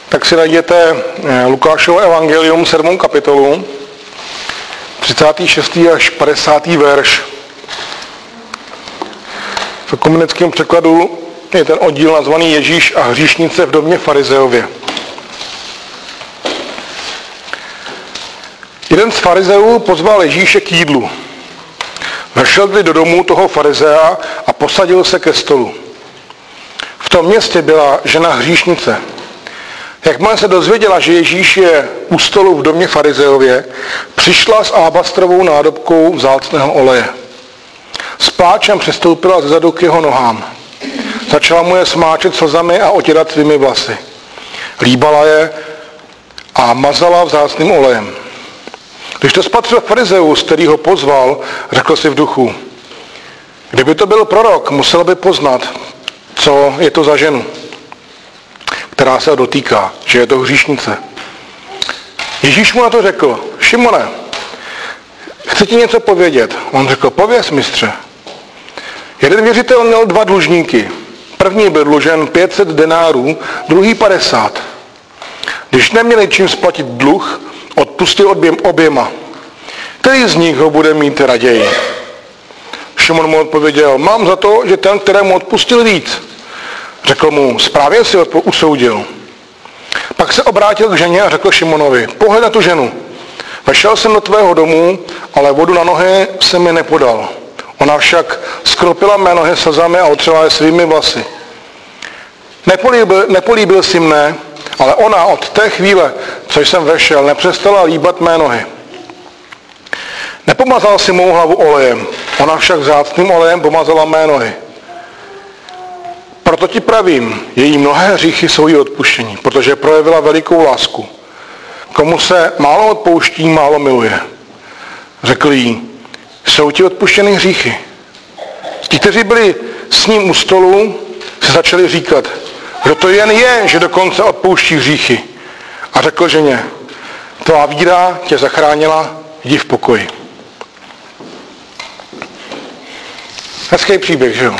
tak si najděte Lukášovo evangelium 7. kapitolu, 36. až 50. verš. V ekumenickém překladu je ten oddíl nazvaný Ježíš a hříšnice v domě farizeově. Jeden z farizeů pozval Ježíše k jídlu. Vešel tedy do domu toho farizea a posadil se ke stolu. V tom městě byla žena hříšnice. Jakmile se dozvěděla, že Ježíš je u stolu v domě farizeově, přišla s alabastrovou nádobkou vzácného oleje. S pláčem přistoupila zezadu k jeho nohám. Začala mu je smáčet slzami a otírat svými vlasy. Líbala je a mazala vzácným olejem. Když to spatřil farizeus, který ho pozval, řekl si v duchu: kdyby to byl prorok, musel by poznat, co je to za ženu, která se ho dotýká, že je to hříšnice. Ježíš mu na to řekl: Šimone, chci ti něco povědět. On řekl: pověz, mistře. Jeden věřitel měl 2 dlužníky. První byl dlužen 500 denárů, druhý 50. Když neměli čím splatit dluh, odpustil oběma. Který z nich ho bude mít raději? Šimon mu odpověděl: mám za to, že ten, kterému odpustil víc. Řekl mu: správně si usoudil. Pak se obrátil k ženě a řekl Šimonovi: pohled na tu ženu. Vešel jsem do tvého domu, ale vodu na nohy se mi nepodal. Ona však skropila mé nohy slzami a otřela je svými vlasy. Nepolíbil si mne, ale ona od té chvíle, co jsem vešel, nepřestala líbat mé nohy. Nepomazal si mou hlavu olejem, ona však vzácným olejem pomazala mé nohy. Proto ti pravím, její mnohé hříchy jsou jí odpuštění, protože projevila velikou lásku. Komu se málo odpouští, málo miluje. Řekl jí: jsou ti odpuštěny hříchy. Ti, kteří byli s ním u stolu, se začali říkat: kdo to jen je, že dokonce odpouští hříchy. A řekl ženě: tvá víra tě zachránila, jdi v pokoji. Hezký příběh, že jo?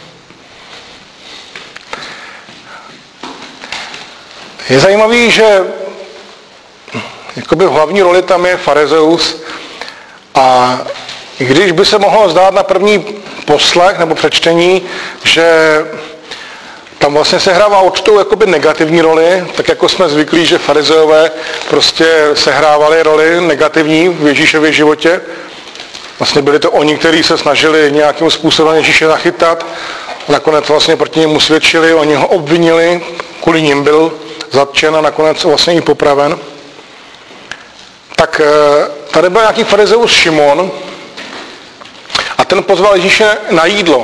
Je zajímavý, že jakoby v hlavní roli tam je farizeus a i když by se mohlo zdát na první poslech nebo přečtení, že tam vlastně sehrává určitou jakoby negativní roli, tak jako jsme zvyklí, že farizeové prostě sehrávali roli negativní v Ježíšově životě. Vlastně byli to oni, kteří se snažili nějakým způsobem Ježíše zachytat. Nakonec vlastně proti němu svědčili, oni ho obvinili, kvůli nim byl zatčen a nakonec vlastně i popraven. Tak tady byl nějaký farizeus Šimon a ten pozval Ježíše na jídlo.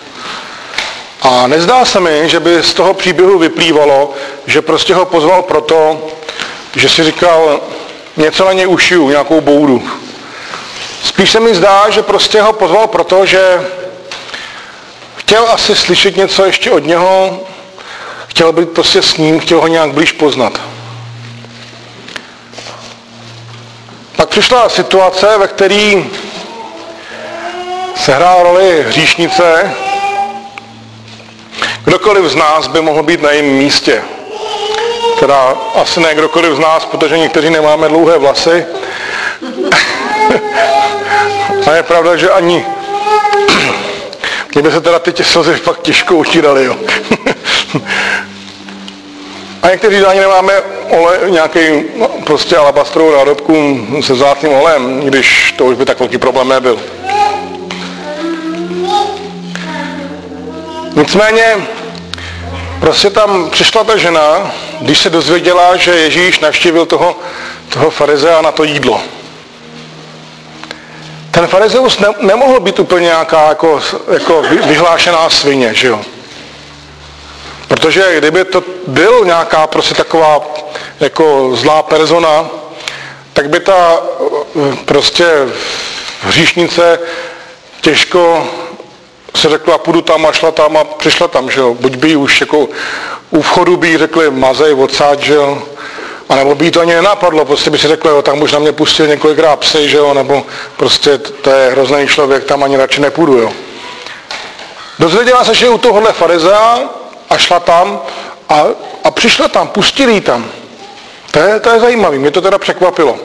A nezdá se mi, že by z toho příběhu vyplývalo, že prostě ho pozval proto, že si říkal: něco na něj ušiju, nějakou boudu. Spíš se mi zdá, že prostě ho pozval proto, že chtěl asi slyšet něco ještě od něho, chtěl být prostě s ním, chtěl ho nějak blíž poznat. Pak přišla situace, ve které sehrála roli hříšnice. Kdokoliv z nás by mohl být na jejím místě. Teda asi ne kdokoliv z nás, protože někteří nemáme dlouhé vlasy. A je pravda, že ani mě by se teda ty slzy fakt těžko utíraly, jo. A někteří ani nemáme nějaký prostě alabastrovou nádobku se vzácným olejem, když to už by tak velký problém nebyl. Nicméně prostě tam přišla ta žena, když se dozvěděla, že Ježíš navštívil toho farizea na to jídlo. Ten farizeus nemohl být úplně nějaká jako vyhlášená svině, že jo? Protože kdyby to byl nějaká prostě taková jako zlá persona, tak by ta prostě hříšnice těžko se řekla: půjdu tam a šla tam a přišla tam, že jo? Buď by už jako u vchodu by jí řekli: mazej, odsáď, že jo? A nebo by jí to ani nenapadlo, prostě by si řekl: jo, tam už na mě pustil několikrát psy, že jo? Nebo prostě to je hrozný člověk, tam ani radši nepůjdu, jo? Dozvěděla se, že je u tohohle farizea a šla tam A přišla tam, pustili ji tam. To je zajímavé, mě to teda překvapilo.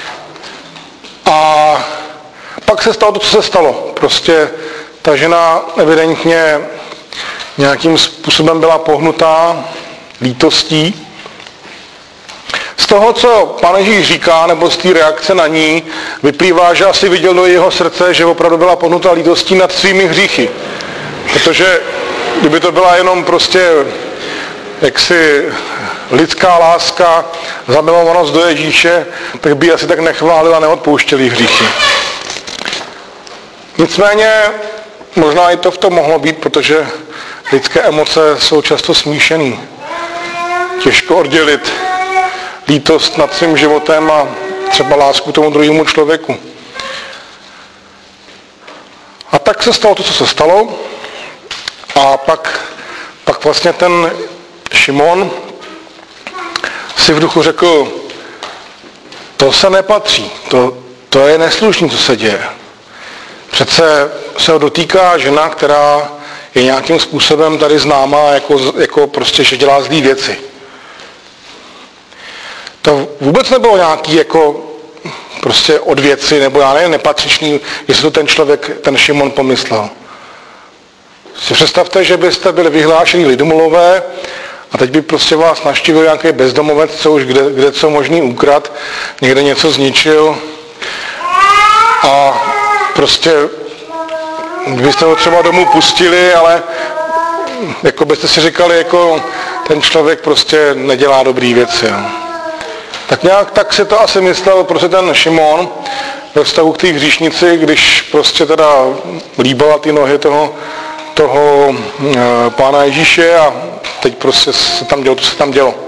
A pak se stalo to, co se stalo. Prostě ta žena evidentně nějakým způsobem byla pohnutá lítostí. Z toho, co Pán Ježíš říká, nebo z té reakce na ní, vyplývá, že asi viděl do jeho srdce, že opravdu byla pohnutá lítostí nad svými hříchy. Protože kdyby to byla jenom prostě jaksi lidská láska, zamilovanost do Ježíše, tak by asi tak nechválil a neodpouštěl jí hříchy. Nicméně možná i to v tom mohlo být, protože lidské emoce jsou často smíšený. Těžko oddělit lítost nad svým životem a třeba lásku tomu druhému člověku. A tak se stalo to, co se stalo. A pak vlastně ten Šimon si v duchu řekl, to se nepatří, to je neslušný, co se děje. Přece se ho dotýká žena, která je nějakým způsobem tady známá jako prostě, že dělá zlý věci. To vůbec nebylo nějaký jako prostě od věci, nebo já nevím, nepatřičný, jestli to ten člověk, ten Šimon pomyslel. Si představte, že byste byli vyhlášení lidomolové a teď by prostě vás navštívil nějaký bezdomovec, co už kde co možný ukrad, někde něco zničil a prostě byste ho třeba domů pustili, ale jako byste si říkali, jako ten člověk prostě nedělá dobrý věci. No. Tak nějak tak si to asi myslel prostě ten Šimon ve vztahu k té hříšnici, když prostě teda líbala ty nohy toho Pána Ježíše a teď prostě se tam dělo, to se tam dělo.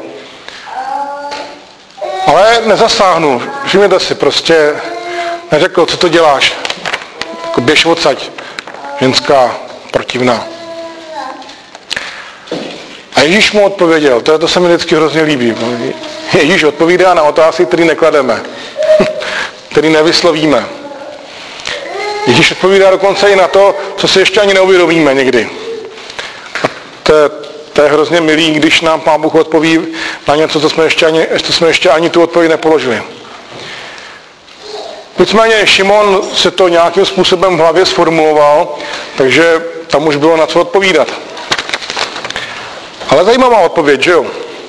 Ale nezasáhnul, všimněte si, prostě neřekl, co to děláš, jako běž odsaď, ženská protivná. A Ježíš mu odpověděl, to se mi vždycky hrozně líbí. Ježíš odpovídá na otázky, které neklademe, které nevyslovíme. Ježíš odpovídá dokonce i na to, co si ještě ani neuvědomíme někdy. A to je hrozně milý, když nám Pán Bůh odpoví na něco, co jsme ještě ani tu odpověď nepoložili. Nicméně Šimon se to nějakým způsobem v hlavě sformuloval, takže tam už bylo na co odpovídat. Ale zajímavá odpověď, že jo?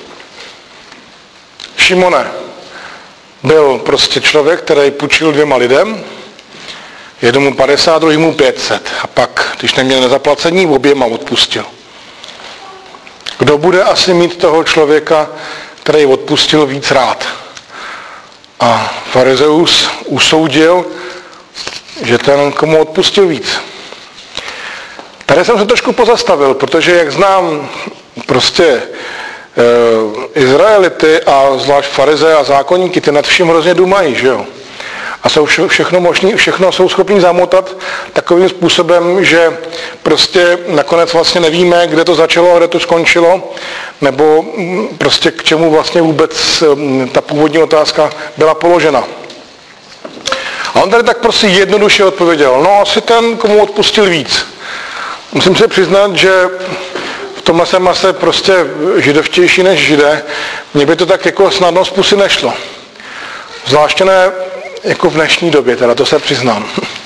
Šimone byl prostě člověk, který půjčil 2 lidem, jednomu 50, druhému 500 a pak, když neměl nezaplacení, oběma odpustil. Kdo bude asi mít toho člověka, který odpustil, víc rád? A farizeus usoudil, že ten, komu odpustil víc. Tady jsem se trošku pozastavil, protože jak znám prostě Izraelity a zvlášť farize a zákonníky, ty nad vším hrozně dumají, že jo? A jsou všechno jsou schopni zamotat takovým způsobem, že prostě nakonec vlastně nevíme, kde to začalo a kde to skončilo, nebo prostě k čemu vlastně vůbec ta původní otázka byla položena. A on tady tak prostě jednoduše odpověděl, no asi ten, komu odpustil víc. Musím si přiznat, že v tomhle jsem asi prostě židovštější než Židé. Mně by to tak jako snadno z pusy nešlo. Zvláště ne jako v dnešní době, teda to se přiznám.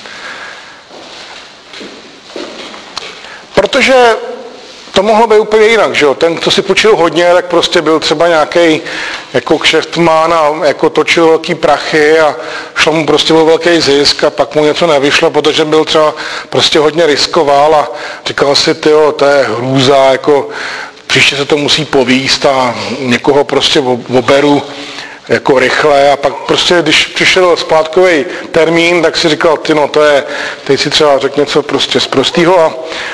Protože to mohlo být úplně jinak, že jo? Ten, co si půjčil hodně, tak prostě byl třeba nějaký jako kšeftman a jako točil velký prachy a šlo mu prostě o velký zisk a pak mu něco nevyšlo, protože byl třeba prostě hodně riskoval a říkal si, tyjo, to je hrůza, jako příště se to musí povíst a někoho prostě oberu jako rychle a pak prostě, když přišel splátkový termín, tak si říkal, ty no, to je, teď si třeba řekl něco prostě z prostýho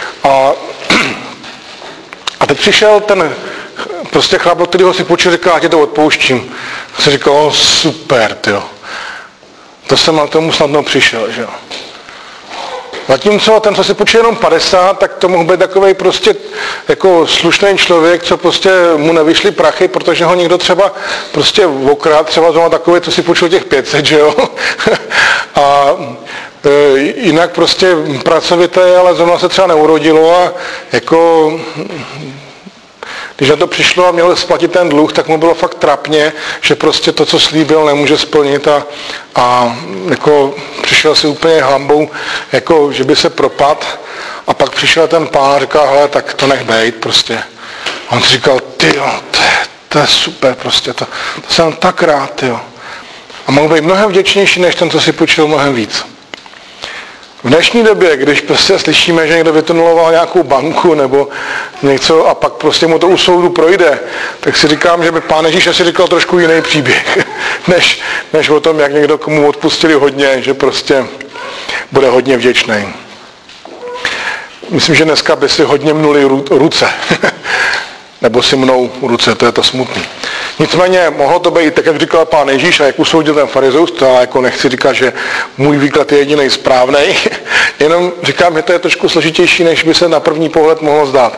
a teď přišel ten prostě chlap, kterýho si půjčil, říkal, já tě to odpouštím. A si říkal, super, tyjo. To jsem na tomu snadno přišel, že jo. Zatímco ten, co si půjčil jenom 50, tak to mohl být takovej prostě jako slušný člověk, co prostě mu nevyšly prachy, protože ho někdo třeba prostě okrát, třeba zrovna takový, co si půjčil těch 500, že jo. A jinak prostě pracovité, ale zrovna se třeba neurodilo a jako když na to přišlo a měl splatit ten dluh, tak mu bylo fakt trapně, že prostě to, co slíbil, nemůže splnit a jako přišel si úplně hambou, jako že by se propadl. A pak přišel ten pán a říkal, hele, tak to nech bejt prostě. A on si říkal, tyjo, to je super prostě, to jsem tak rád, tyjo. A mohl být mnohem vděčnější, než ten, co si půjčil, mnohem víc. V dnešní době, když prostě slyšíme, že někdo vytuneloval nějakou banku nebo něco a pak prostě mu to u soudu projde, tak si říkám, že by Pán Ježíš asi říkal trošku jiný příběh, než o tom, jak někdo komu odpustili hodně, že prostě bude hodně vděčný. Myslím, že dneska by si hodně mnuli ruce. Nebo si mnou ruce, to je to smutný. Nicméně mohlo to být tak, jak říkal Pán Ježíš a jak usoudil ten farizeus, to já jako nechci říkat, že můj výklad je jediný správnej, jenom říkám, že to je trošku složitější, než by se na první pohled mohlo zdát.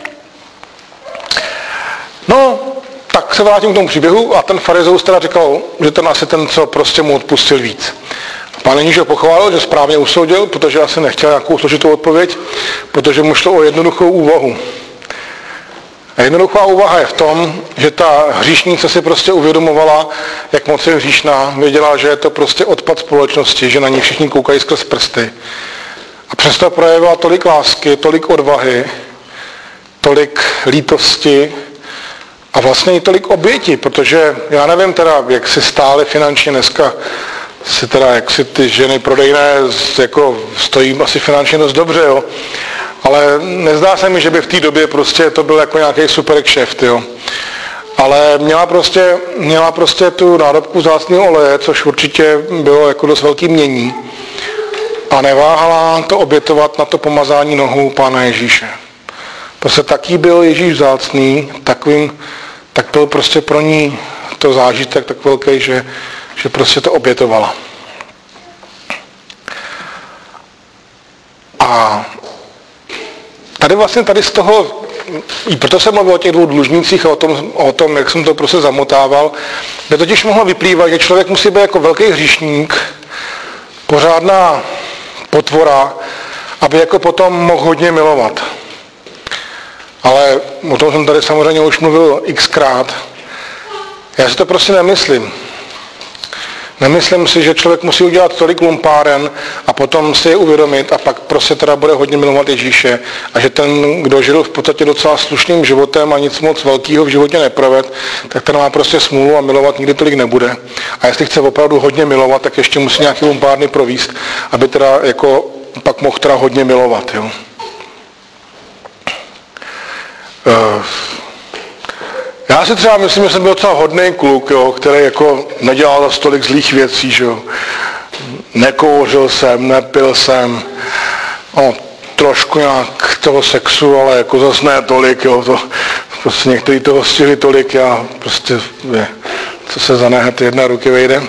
No, tak se vrátím k tomu příběhu a ten farizeus teda říkal, že ten asi ten, co prostě mu odpustil víc. Pán Ježíš ho pochválil, že správně usoudil, protože asi nechtěl nějakou složitou odpověď, protože mu šlo o jednoduchou úvahu. A jednoduchá úvaha je v tom, že ta hříšnice si prostě uvědomovala, jak moc je hříšná, věděla, že je to prostě odpad společnosti, že na ní všichni koukají skrz prsty. A přesto projevila tolik lásky, tolik odvahy, tolik lítosti a vlastně i tolik oběti, protože já nevím teda, jak si stále finančně dneska, si teda, jak si ty ženy prodejné jako stojí asi finančně dost dobře, jo. Ale nezdá se mi, že by v té době prostě to byl jako nějaký super kšeft, jo. Ale měla prostě tu nádobku vzácného oleje, což určitě bylo jako dost velký mění. A neváhala to obětovat na to pomazání nohou Pána Ježíše. Prostě taky byl Ježíš vzácný, tak byl prostě pro ní to zážitek tak velký, že prostě to obětovala. A tady z toho, i proto jsem mluvil o těch dvou dlužnících a o tom, jak jsem to prostě zamotával, kde totiž mohlo vyplývat, že člověk musí být jako velký hříšník, pořádná potvora, aby jako potom mohl hodně milovat. Ale o tom jsem tady samozřejmě už mluvil xkrát. Já si to prostě nemyslím. Nemyslím si, že člověk musí udělat tolik lumpáren a potom si je uvědomit a pak prostě teda bude hodně milovat Ježíše a že ten, kdo žil v podstatě docela slušným životem a nic moc velkého v životě neproved, tak ten má prostě smůlu a milovat nikdy tolik nebude. A jestli chce opravdu hodně milovat, tak ještě musí nějaký lumpárny províst, aby teda jako pak mohl teda hodně milovat. Jo. Já si třeba myslím, že jsem byl docela hodný kluk, jo, který jako nedělal za tolik zlých věcí, že jo. Nekouřil jsem, nepil jsem, no, trošku nějak toho sexu, ale jako zase ne tolik, jo, to prostě někteří toho stihli tolik, já prostě, co se za nehet jedné ruky vejde.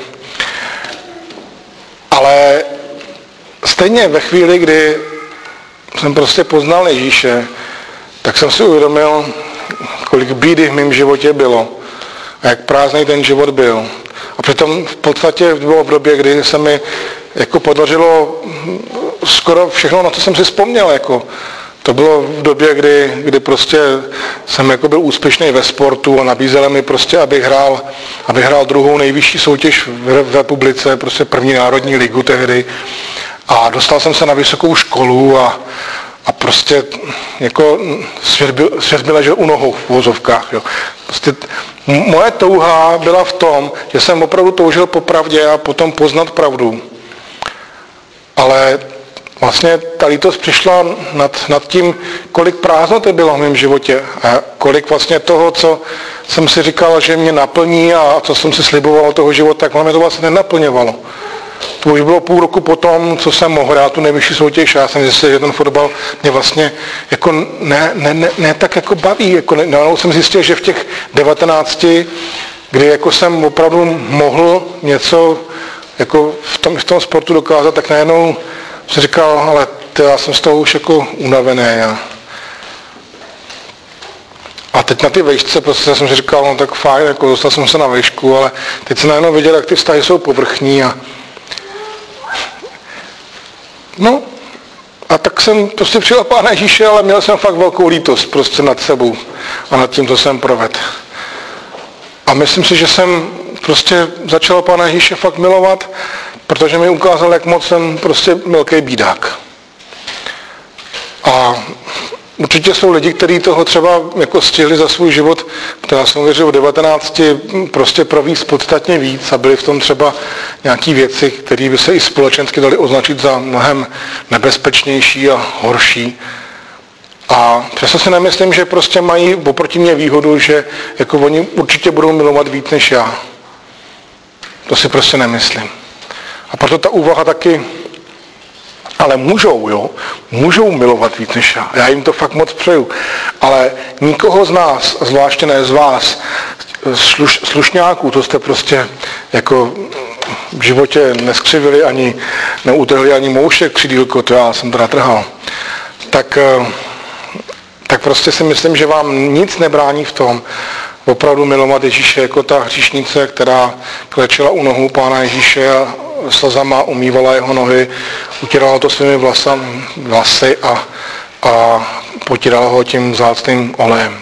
Ale stejně ve chvíli, kdy jsem prostě poznal Ježíše, tak jsem si uvědomil, kolik bídy v mém životě bylo a jak prázdný ten život byl. A přitom v podstatě bylo období, kdy se mi jako podařilo skoro všechno, na co jsem si vzpomněl. Jako. To bylo v době, kdy prostě jsem jako byl úspěšný ve sportu a nabízeli mi prostě, abych hrál druhou nejvyšší soutěž v republice, prostě první národní ligu tehdy. A dostal jsem se na vysokou školu a prostě jako svět byl ležel u nohou v uvozovkách. Jo. Prostě moje touha byla v tom, že jsem opravdu toužil po pravdě a potom poznat pravdu. Ale vlastně ta lítost přišla nad tím, kolik prázdnoty bylo v mém životě a kolik vlastně toho, co jsem si říkal, že mě naplní a co jsem si sliboval toho života, tak mě to vlastně nenaplňovalo. To už bylo půl roku potom, co jsem mohl hrát tu nejvyšší soutěž. Já jsem zjistil, že ten fotbal mě vlastně jako ne tak jako baví. Jako najednou jsem zjistil, že v těch 19, kdy jako jsem opravdu mohl něco jako v tom sportu dokázat, tak najednou jsem říkal, ale já jsem z toho už jako unavený. A teď na ty vejšce prostě jsem si říkal, no tak fajn, jako dostal jsem se na vejšku, ale teď jsem najednou viděl, jak ty vztahy jsou povrchní A tak jsem prostě přijel Pána Ježíše, ale měl jsem fakt velkou lítost prostě nad sebou a nad tím, co jsem provedl. A myslím si, že jsem prostě začal Pána Ježíše fakt milovat, protože mi ukázal, jak moc jsem prostě velký bídák. A určitě jsou lidi, kteří toho třeba jako stihli za svůj život, já jsem věřil v 19, prostě províst podstatně víc a byly v tom třeba nějaké věci, které by se i společensky daly označit za mnohem nebezpečnější a horší. A přesto si nemyslím, že prostě mají oproti mě výhodu, že jako oni určitě budou milovat víc než já. To si prostě nemyslím. A proto ta úvaha taky, ale můžou milovat víc než já. Já jim to fakt moc přeju. Ale nikoho z nás, zvláště ne z vás, slušňáků, to jste prostě jako v životě neskřivili ani, neutrhli ani moušek křidílko, to já jsem teda trhal. Tak prostě si myslím, že vám nic nebrání v tom opravdu milovat Ježíše jako ta hříšnice, která klečela u nohou Pána Ježíše a slzama umývala jeho nohy, utírala to svými vlasy a potírala ho tím vzácným olejem.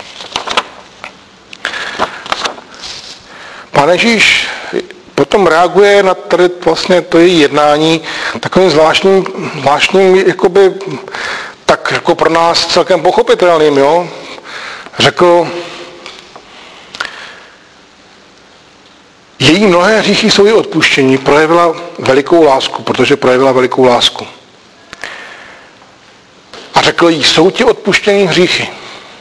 Pán Ježíš potom reaguje na tady vlastně to její jednání takovým zvláštním jakoby, tak jako pro nás celkem pochopitelným, jo. Řekl, její mnohé hříchy jsou jí odpuštění, projevila velikou lásku, protože projevila velikou lásku. A řekl jí, jsou ti odpuštění hříchy.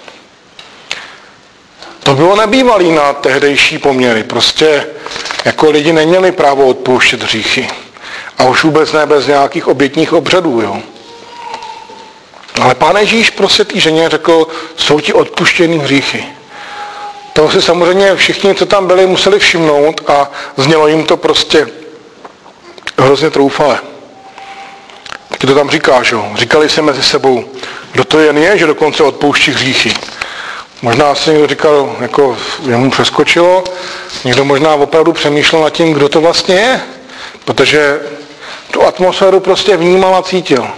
To bylo nebývalý na tehdejší poměry. Prostě jako lidi neměli právo odpouštět hříchy. A už vůbec ne bez nějakých obětních obřadů, jo. Ale Pán Ježíš prostě té ženě řekl, jsou ti odpuštěný hříchy. Toho si samozřejmě všichni, co tam byli, museli všimnout a znělo jim to prostě hrozně troufale. Taky to tam říká, že jo. Říkali si mezi sebou, kdo to jen je, že dokonce odpouští hříchy. Možná si někdo říkal, jako jemu přeskočilo, někdo možná opravdu přemýšlel nad tím, kdo to vlastně je, protože tu atmosféru prostě vnímal a cítil.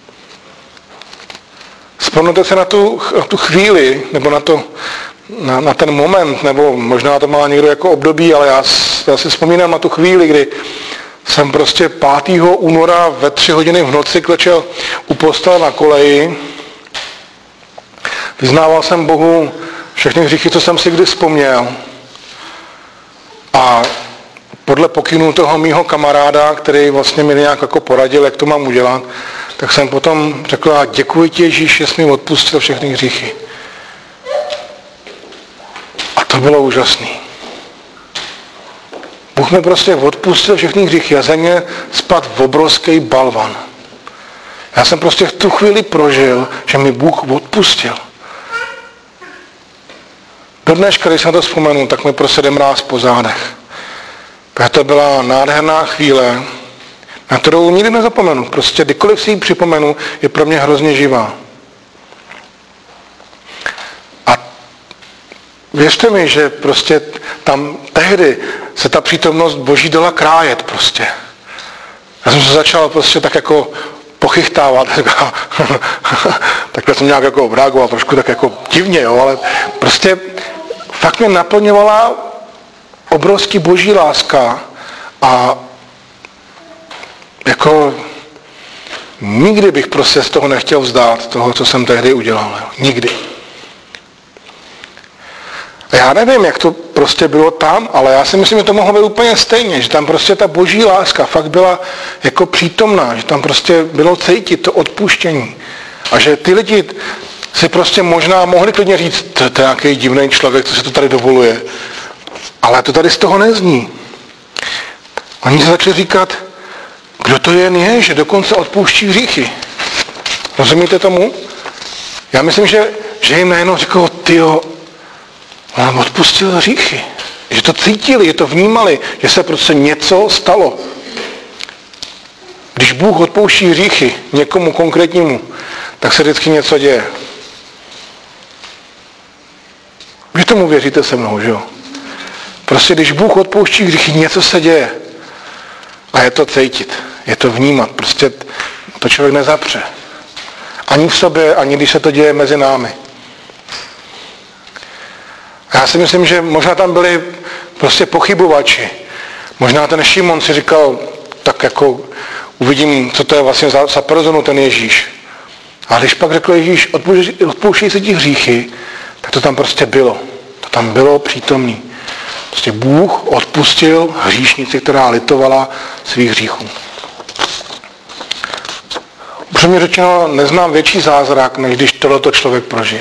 Vzpomněte se na tu chvíli, nebo na ten moment, nebo možná to má někdo jako období, ale já si vzpomínám na tu chvíli, kdy jsem prostě 5. února ve 3 hodiny v noci klečel u postele na koleji. Vyznával jsem Bohu všechny hříchy, co jsem si kdy vzpomněl. A podle pokynů toho mýho kamaráda, který vlastně mi nějak jako poradil, jak to mám udělat, tak jsem potom řekl, a děkuji ti, Ježíš, že jsi mi odpustil všechny hříchy. A to bylo úžasný. Bůh mi prostě odpustil všechny hříchy a ze mě spadl obrovský balvan. Já jsem prostě v tu chvíli prožil, že mi Bůh odpustil. Do dneška, když jsem to vzpomenu, tak mi prostě jde mráz po zádech. Protože to byla nádherná chvíle, na kterou nikdy nezapomenu. Prostě kdykoliv si ji připomenu, je pro mě hrozně živá. A věřte mi, že prostě tam tehdy se ta přítomnost Boží dala krájet prostě. Já jsem se začal prostě tak jako pochychtávat. Takhle jsem nějak jako reagoval trošku tak jako divně, jo, ale prostě fakt mě naplňovala obrovský Boží láska a jako nikdy bych prostě z toho nechtěl vzdát, toho, co jsem tehdy udělal. Jo. Nikdy. A já nevím, jak to prostě bylo tam, ale já si myslím, že to mohlo být úplně stejně, že tam prostě ta Boží láska fakt byla jako přítomná, že tam prostě bylo cítit to odpuštění. A že ty lidi si prostě možná mohli klidně říct, to je nějaký divný člověk, co se to tady dovoluje. Ale to tady z toho nezní. Oni se začali říkat, kdo to jen je, že dokonce odpouští hříchy. Rozumíte tomu? Já myslím, že jim najednou říkalo, tyjo, on nám odpustil hříchy. Že to cítili, že to vnímali, že se prostě něco stalo. Když Bůh odpouští hříchy někomu konkrétnímu, tak se vždycky něco děje. Vy tomu věříte se mnou, že jo? Prostě když Bůh odpouští hříchy, něco se děje. A je to cítit, je to vnímat. Prostě to člověk nezapře. Ani v sobě, ani když se to děje mezi námi. A já si myslím, že možná tam byli prostě pochybovači. Možná ten Šimon si říkal, tak jako uvidím, co to je vlastně za personu ten Ježíš. A když pak řekl Ježíš, odpouštěj si ti hříchy, tak to tam prostě bylo. To tam bylo přítomný. Prostě Bůh odpustil hříšnici, která litovala svých hříchů. Upřímně řečeno, neznám větší zázrak, než když tohleto člověk prožije.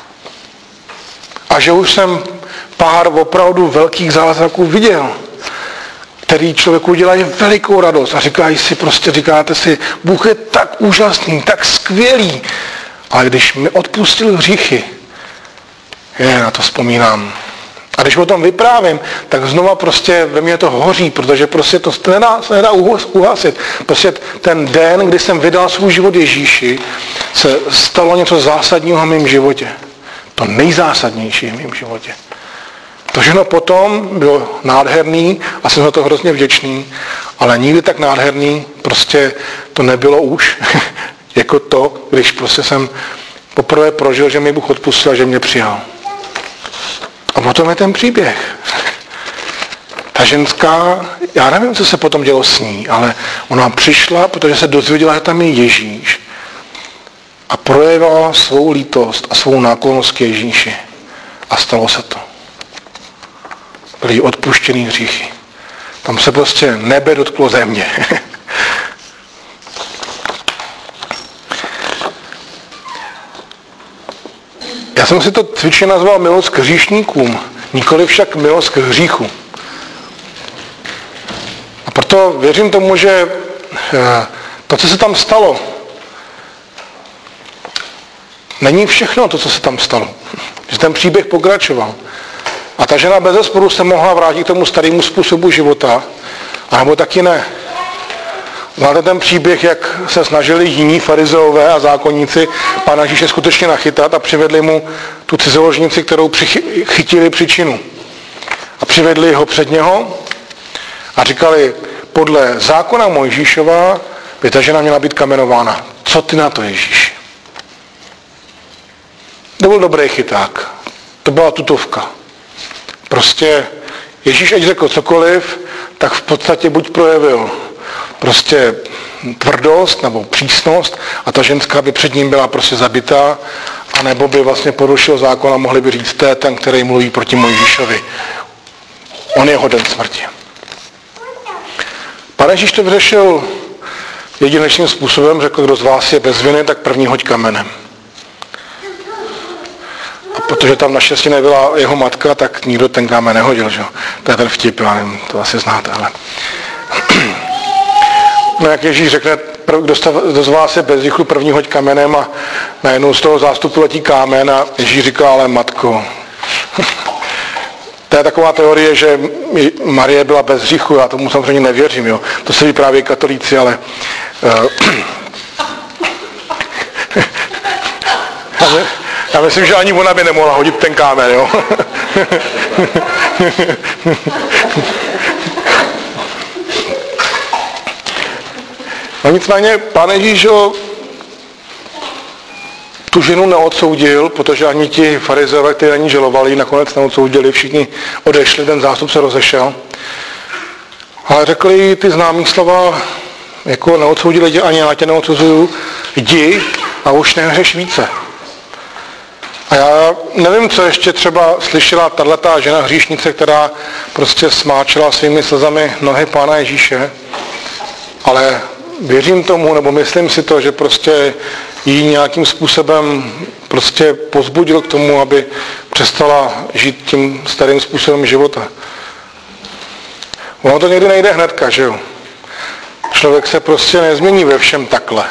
A že už jsem pár opravdu velkých zázraků viděl, který člověku dělají velikou radost a říkáte si, Bůh je tak úžasný, tak skvělý, ale když mi odpustil hříchy, na to vzpomínám. A když o tom vyprávím, tak znova prostě ve mně to hoří, protože prostě to se nedá uhasit. Prostě ten den, kdy jsem vydal svůj život Ježíši, se stalo něco zásadního v mém životě. To nejzásadnější v mém životě. To všechno potom bylo nádherný a jsem za to hrozně vděčný, ale nikdy tak nádherný prostě to nebylo už, jako to, když prostě jsem poprvé prožil, že mi Bůh odpustil a že mě přijal. A potom je ten příběh. Ta ženská, já nevím, co se potom dělo s ní, ale ona přišla, protože se dozvěděla, že tam je Ježíš a projevila svou lítost a svou náklonnost k Ježíši. A stalo se to. Byly odpuštěný hříchy. Tam se prostě nebe dotklo země. Já jsem si to cvičně nazval milost k hříšníkům, nikoli však milost k hříchu. A proto věřím tomu, že to, co se tam stalo, není všechno to, co se tam stalo. Že ten příběh pokračoval. A ta žena bezesporu se mohla vrátit k tomu starému způsobu života, anebo taky ne. Znáte ten příběh, jak se snažili jiní farizeové a zákonníci Pána Ježíše skutečně nachytat a přivedli mu tu cizoložnici, kterou chytili příčinu. A přivedli ho před něho a říkali, podle zákona Mojžíšova by ta žena měla být kamenována. Co ty na to, Ježíš? To byl dobrý chyták. To byla tutovka. Prostě Ježíš, ať řekl cokoliv, tak v podstatě buď projevil prostě tvrdost nebo přísnost a ta ženská by před ním byla prostě zabitá, anebo by vlastně porušil zákon a mohli by říct, to je ten, který mluví proti Mojžíšovi. On je hoden smrti. Pán Ježíš to vyřešil jedinečným způsobem, řekl, kdo z vás je bez viny, tak první hoď kamenem. A protože tam naštěstí nebyla jeho matka, tak nikdo ten kámen nehodil, že? To je ten vtip, já nevím, to asi znáte, ale... No jak Ježíš řekne, kdo z vás je bez hříchu, první hoď kamenem a najednou z toho zástupu letí kámen a Ježíš říká, ale matko. To je taková teorie, že Marie byla bez hříchu, já tomu samozřejmě nevěřím, jo. To se vypráví katolíci, ale... Já myslím, že ani ona by nemohla hodit ten kámen, jo. No nicméně Pán Ježíš tu ženu neodsoudil, protože ani ti farizeové, kteří na ní žalovali, nakonec neodsoudili, všichni odešli, ten zástup se rozešel. Ale řekli ty známý slova, jako neodsoudili tě, ani já tě neodsouzuju, jdi a už nehřeš více. A já nevím, co ještě třeba slyšela tato žena hříšnice, která prostě smáčela svými slzami nohy Pána Ježíše, ale věřím tomu, nebo myslím si to, že prostě jí nějakým způsobem prostě povzbudil k tomu, aby přestala žít tím starým způsobem života. Ono to někdy nejde hnedka, že jo? Člověk se prostě nezmění ve všem takhle.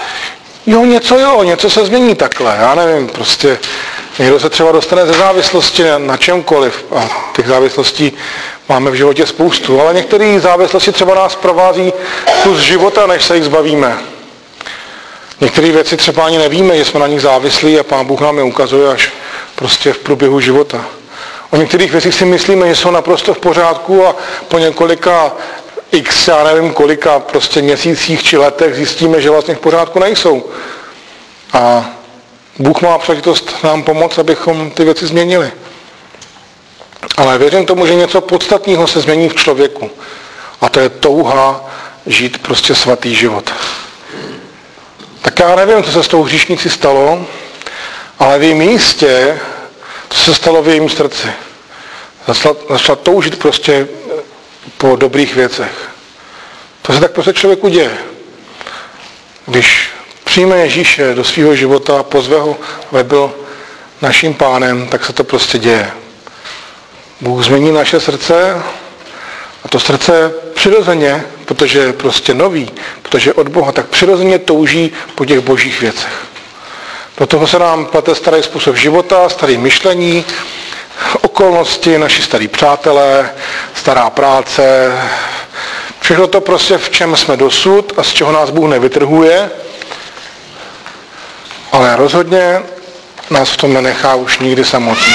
Něco se změní takhle, já nevím, prostě někdo se třeba dostane ze závislosti na čemkoliv a těch závislostí máme v životě spoustu, ale některé závislosti třeba nás provází kus života, než se jich zbavíme. Některé věci třeba ani nevíme, že jsme na nich závislí a Pán Bůh nám je ukazuje až prostě v průběhu života. O některých věcích si myslíme, že jsou naprosto v pořádku a po několika já nevím kolika prostě měsících či letech zjistíme, že vlastně v pořádku nejsou. A Bůh má příležitost nám pomoct, abychom ty věci změnili. Ale věřím tomu, že něco podstatného se změní v člověku. A to je touha žít prostě svatý život. Tak já nevím, co se s tou hříšnicí stalo, ale vím jistě, co se stalo v jejím srdci. Začala toužit prostě po dobrých věcech. To se tak prostě člověku děje. Když přijme Ježíše do svého života a pozve ho, aby byl naším pánem, tak se to prostě děje. Bůh změní naše srdce a to srdce přirozeně, protože je prostě nový, protože je od Boha, tak přirozeně touží po těch božích věcech. Do toho se nám plete starý způsob života, staré myšlení, okolnosti, naši starí přátelé, stará práce, všechno to prostě, v čem jsme dosud a z čeho nás Bůh nevytrhuje, ale rozhodně nás v tom nenechá už nikdy samotný.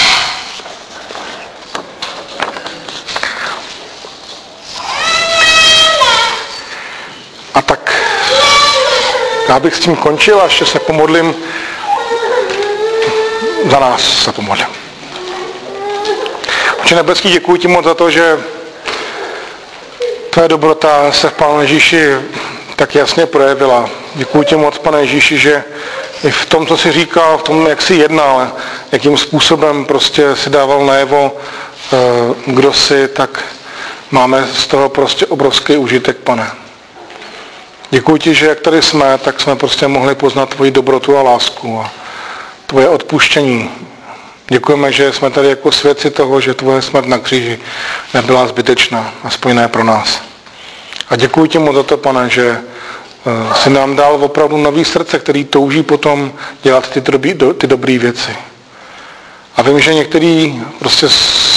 A tak já bych s tím končil a ještě se pomodlím. Za nás se pomodlím. Otče nebeský, děkuji ti moc za to, že tvoje dobrota se v Pánu Ježíši tak jasně projevila. Děkuji ti moc, Pane Ježíši, že i v tom, co jsi říkal, v tom, jak jsi jednal, jakým způsobem prostě si dával najevo, kdo jsi, tak máme z toho prostě obrovský užitek, Pane. Děkuji ti, že jak tady jsme, tak jsme prostě mohli poznat tvoji dobrotu a lásku a tvoje odpuštění. Děkujeme, že jsme tady jako svědci toho, že tvoje smrt na kříži nebyla zbytečná, aspoň ne pro nás. A děkuji ti moc za to, Pane, že jsi nám dal opravdu nový srdce, který touží potom dělat ty dobré věci. A vím, že některý prostě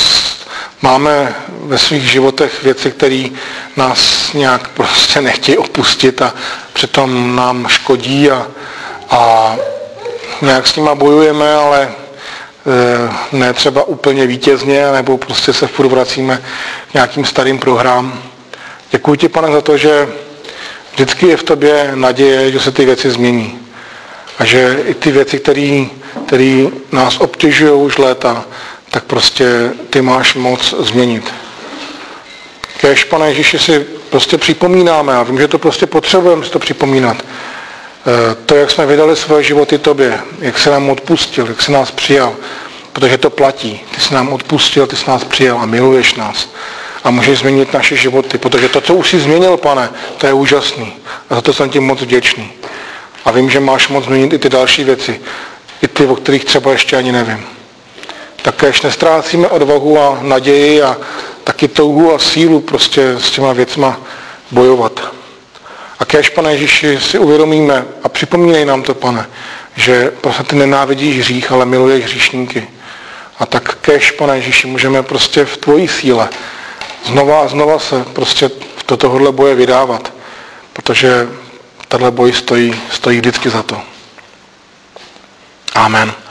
máme ve svých životech věci, které nás nějak prostě nechtějí opustit a přitom nám škodí a nějak s nima bojujeme, ale ne třeba úplně vítězně, nebo prostě se furt vracíme k nějakým starým prohrám. Děkuji ti, Pane, za to, že vždycky je v tobě naděje, že se ty věci změní. A že i ty věci, které nás obtěžují už léta, tak prostě ty máš moc změnit. Kéž, Pane Ježíši, si prostě připomínáme, a vím, že to prostě potřebujeme si to připomínat. To, jak jsme vydali svoje životy tobě, jak jsi nám odpustil, jak jsi nás přijal, protože to platí. Ty jsi nám odpustil, ty jsi nás přijal a miluješ nás. A můžeš změnit naše životy, protože to, co už jsi změnil, Pane, to je úžasný. A za to jsem ti moc vděčný. A vím, že máš moc změnit i ty další věci, i ty, o kterých třeba ještě ani nevím. Takéž nestrácíme odvahu a naději a taky touhu a sílu prostě s těma věcma bojovat. A kéž, Pane Ježíši, si uvědomíme a připomínej nám to, Pane, že prostě ty nenávidíš hřích, ale miluješ hříšníky. A tak kéž, Pane Ježíši, můžeme prostě v tvojí síle znova a znova se prostě do tohohle boje vydávat, protože tenhle boj stojí vždycky za to. Amen.